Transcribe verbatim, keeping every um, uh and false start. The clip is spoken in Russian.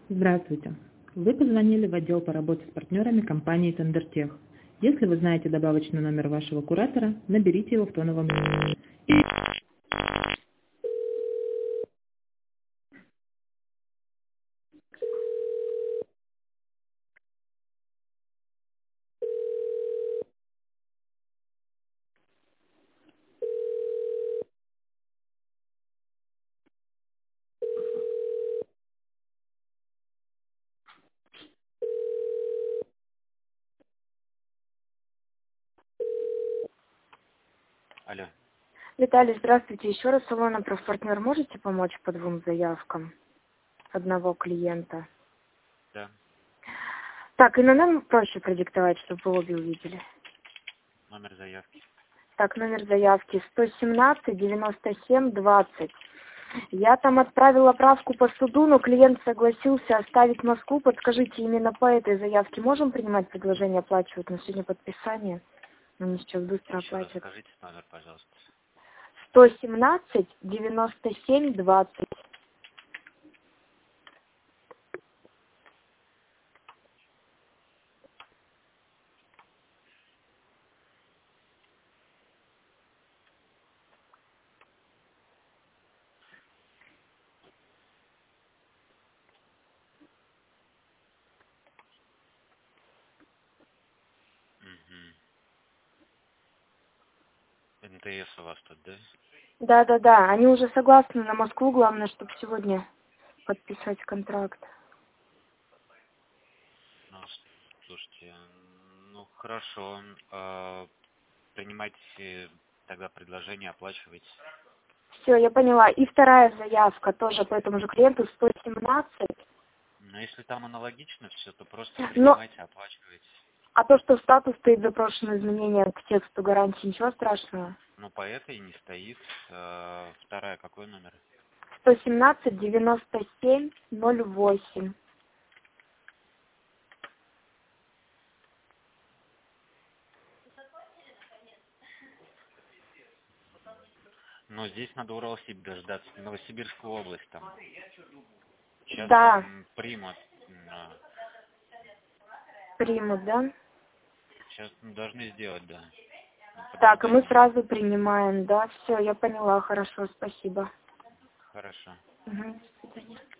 Здравствуйте. Вы позвонили в отдел по работе с партнерами компании Тендертех. Если вы знаете добавочный номер вашего куратора, наберите его в тоновом режиме. Алло. Виталий, здравствуйте. Еще раз салона профпартнер. Можете помочь по двум заявкам одного клиента? Да. Так, и номер проще продиктовать, чтобы вы обе увидели. Номер заявки. Так, номер заявки сто семнадцать девяносто семь двадцать. Я там отправила правку по суду, но клиент согласился оставить Москву. Подскажите, именно по этой заявке можем принимать предложение оплачивать на сегодня подписание? Они сейчас быстро Еще раз оплатят. скажите номер, пожалуйста. сто семнадцать девяносто семь двадцать. Угу. эн тэ эс у вас тут, да? Да-да-да, они уже согласны на Москву, главное, чтобы сегодня подписать контракт. Ну, с- слушайте, ну хорошо. А, принимайте тогда предложение, оплачивайте. Все, я поняла. И вторая заявка тоже по этому же клиенту сто семнадцать. Но если там аналогично все, то просто Но, принимайте, оплачивайте. а то, что в статус стоит запрошено изменение к тексту гарантии, ничего страшного. Ну, по этой не стоит. А, вторая, какой номер? сто семнадцать девяносто семь ноль восемь. Ну, здесь надо Уралсиб дождаться, Новосибирскую область там. Сейчас Да, вам примут. а, примут, да? Сейчас должны сделать, да. Так, и Подождать мы немного. сразу принимаем, да? Все, я поняла, хорошо, спасибо. Хорошо. Угу, до свидания.